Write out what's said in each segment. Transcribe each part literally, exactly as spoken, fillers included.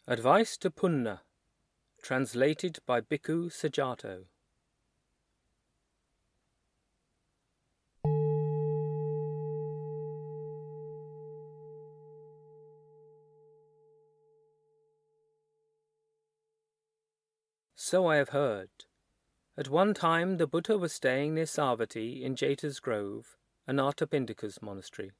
Advice to Punna, translated by Bhikkhu Sujato. So I have heard. At one time the Buddha was staying near Savatthi in Jeta's Grove, Anathapindika's monastery.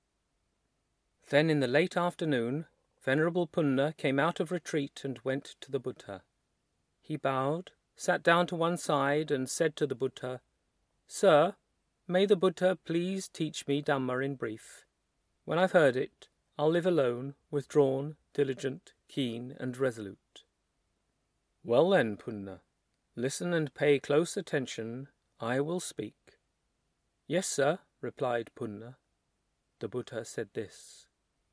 Then in the late afternoon, Venerable Punna came out of retreat and went to the Buddha. He bowed, sat down to one side, and said to the Buddha, "Sir, may the Buddha please teach me Dhamma in brief. When I've heard it, I'll live alone, withdrawn, diligent, keen, and resolute." "Well then, Punna, listen and pay close attention. I will speak." "Yes, sir," replied Punna. The Buddha said this: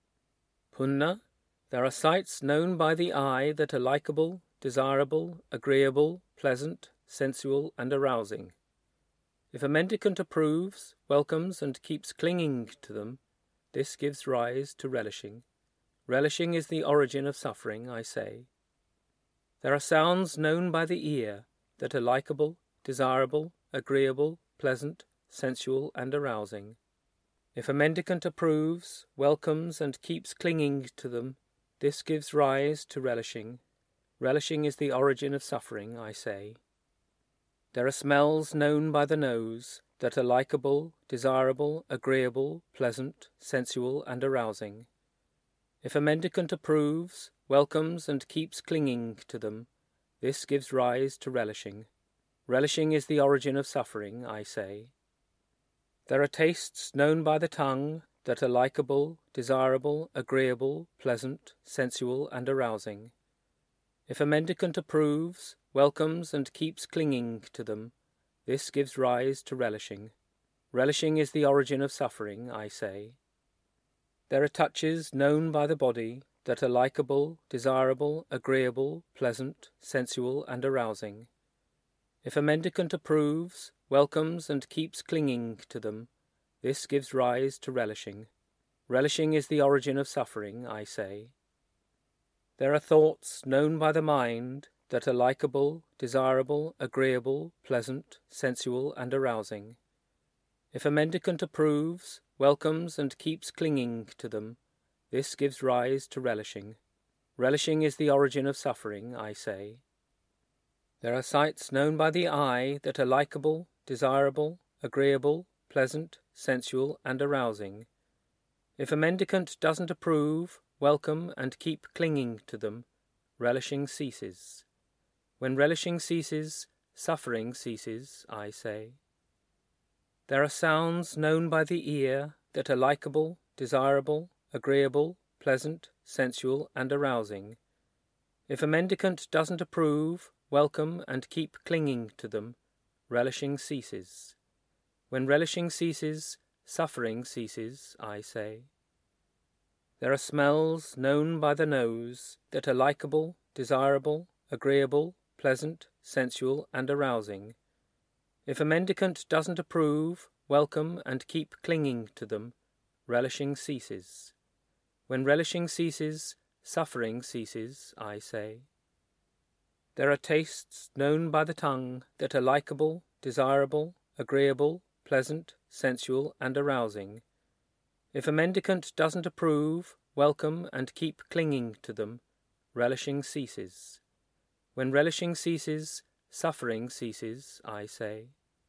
"Punna, there are sights known by the eye that are likeable, desirable, agreeable, pleasant, sensual, and arousing. If a mendicant approves, welcomes, and keeps clinging to them, this gives rise to relishing. Relishing is the origin of suffering, I say. There are sounds known by the ear that are likeable, desirable, agreeable, pleasant, sensual, and arousing. If a mendicant approves, welcomes, and keeps clinging to them, this gives rise to relishing. Relishing is the origin of suffering, I say. There are smells known by the nose that are likeable, desirable, agreeable, pleasant, sensual, and arousing. If a mendicant approves, welcomes, and keeps clinging to them, this gives rise to relishing. Relishing is the origin of suffering, I say. There are tastes known by the tongue that are likeable, desirable, agreeable, pleasant, sensual, and arousing. If a mendicant approves, welcomes, and keeps clinging to them, this gives rise to relishing. Relishing is the origin of suffering, I say. There are touches known by the body that are likeable, desirable, agreeable, pleasant, sensual, and arousing. If a mendicant approves, welcomes, and keeps clinging to them, this gives rise to relishing. Relishing is the origin of suffering, I say. There are thoughts known by the mind that are likeable, desirable, agreeable, pleasant, sensual, and arousing. If a mendicant approves, welcomes, and keeps clinging to them, this gives rise to relishing. Relishing is the origin of suffering, I say. There are sights known by the eye that are likeable, desirable, agreeable, pleasant, sensual, and arousing. If a mendicant doesn't approve, welcome, and keep clinging to them, relishing ceases. When relishing ceases, suffering ceases, I say. There are sounds known by the ear that are likeable, desirable, agreeable, pleasant, sensual, and arousing. If a mendicant doesn't approve, welcome, and keep clinging to them, relishing ceases. When relishing ceases, suffering ceases, I say. There are smells known by the nose that are likeable, desirable, agreeable, pleasant, sensual, and arousing. If a mendicant doesn't approve, welcome, and keep clinging to them, relishing ceases. When relishing ceases, suffering ceases, I say. There are tastes known by the tongue that are likeable, desirable, agreeable, pleasant, sensual, and arousing. If a mendicant doesn't approve, welcome, and keep clinging to them, relishing ceases. When relishing ceases, suffering ceases, I say.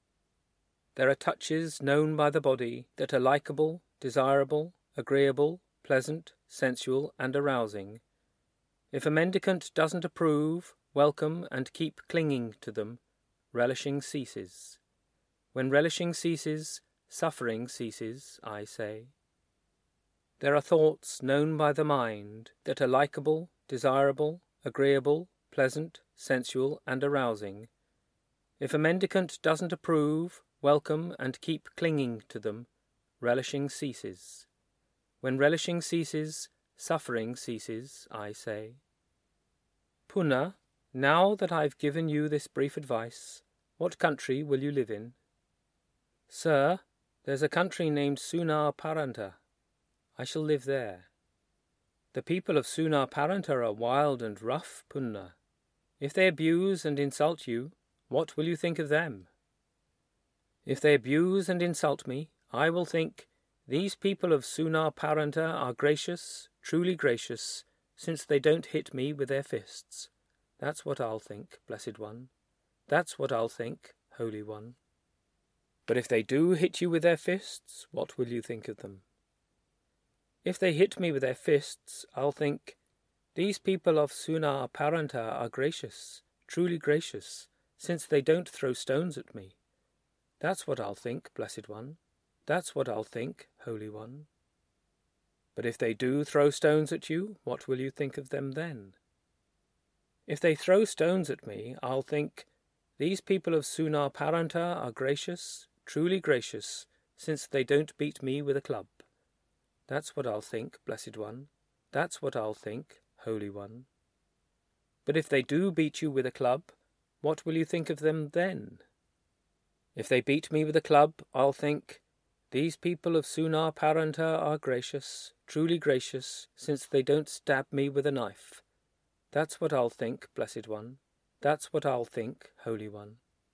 There are touches known by the body that are likeable, desirable, agreeable, pleasant, sensual, and arousing. If a mendicant doesn't approve, welcome, and keep clinging to them, relishing ceases. When relishing ceases, suffering ceases, I say. There are thoughts known by the mind that are likeable, desirable, agreeable, pleasant, sensual, and arousing. If a mendicant doesn't approve, welcome, and keep clinging to them, relishing ceases. When relishing ceases, suffering ceases, I say. Punna, now that I've given you this brief advice, what country will you live in? Sir, there's a country named Sunaparanta. I shall live there. The people of Sunaparanta are wild and rough, Punna. If they abuse and insult you, what will you think of them? If they abuse and insult me, I will think, these people of Sunaparanta are gracious, truly gracious, since they don't hit me with their fists. That's what I'll think, Blessed One. That's what I'll think, Holy One. But if they do hit you with their fists, what will you think of them? If they hit me with their fists, I'll think, these people of Sunaparanta are gracious, truly gracious, since they don't throw stones at me. That's what I'll think, Blessed One. That's what I'll think, Holy One. But if they do throw stones at you, what will you think of them then? If they throw stones at me, I'll think, these people of Sunaparanta are gracious, truly gracious, since they don't beat me with a club. That's what I'll think, Blessed One. That's what I'll think, Holy One. But if they do beat you with a club, what will you think of them then? If they beat me with a club, I'll think, these people of Sunaparanta are gracious, truly gracious, since they don't stab me with a knife. That's what I'll think, Blessed One. That's what I'll think, Holy One.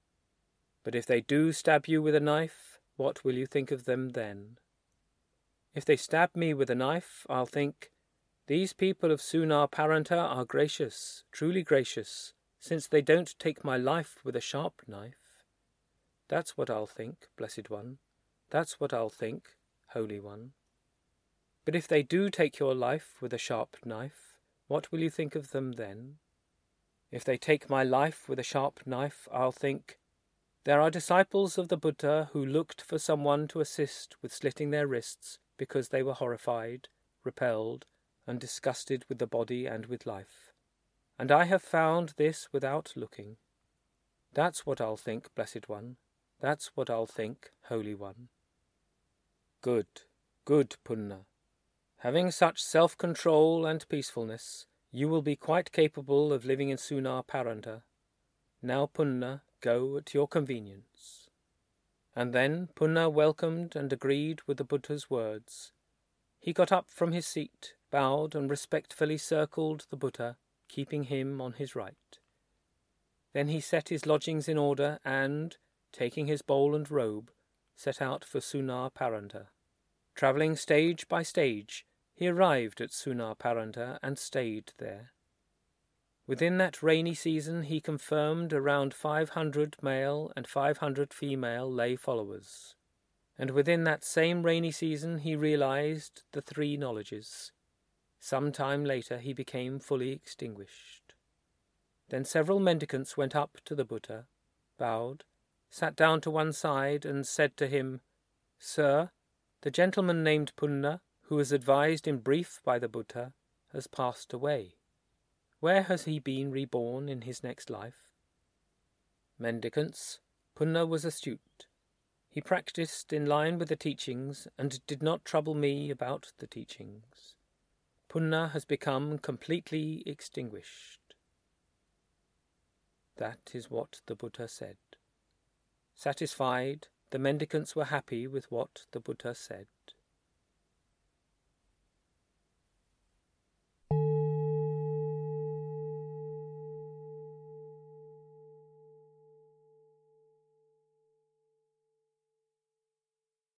But if they do stab you with a knife, what will you think of them then? If they stab me with a knife, I'll think, these people of Sunaparanta are gracious, truly gracious, since they don't take my life with a sharp knife. That's what I'll think, Blessed One. That's what I'll think, Holy One. But if they do take your life with a sharp knife, what will you think of them then? If they take my life with a sharp knife, I'll think, there are disciples of the Buddha who looked for someone to assist with slitting their wrists because they were horrified, repelled, and disgusted with the body and with life. And I have found this without looking. That's what I'll think, Blessed One. That's what I'll think, Holy One. Good, good, Punna. Having such self-control and peacefulness, you will be quite capable of living in Sunaparanta. Now, Punna, go at your convenience. And then Punna welcomed and agreed with the Buddha's words. He got up from his seat, bowed and respectfully circled the Buddha, keeping him on his right. Then he set his lodgings in order and, taking his bowl and robe, set out for Sunaparanta. Travelling stage by stage, he arrived at Sunaparanta and stayed there. Within that rainy season he confirmed around five hundred male and five hundred female lay followers, and within that same rainy season he realized the three knowledges. Some time later he became fully extinguished. Then several mendicants went up to the Buddha, bowed, sat down to one side, and said to him, Sir, the gentleman named Punna, who was advised in brief by the Buddha, has passed away. Where has he been reborn in his next life? Mendicants, Punna was astute. He practised in line with the teachings and did not trouble me about the teachings. Punna has become completely extinguished. That is what the Buddha said. Satisfied, the mendicants were happy with what the Buddha said.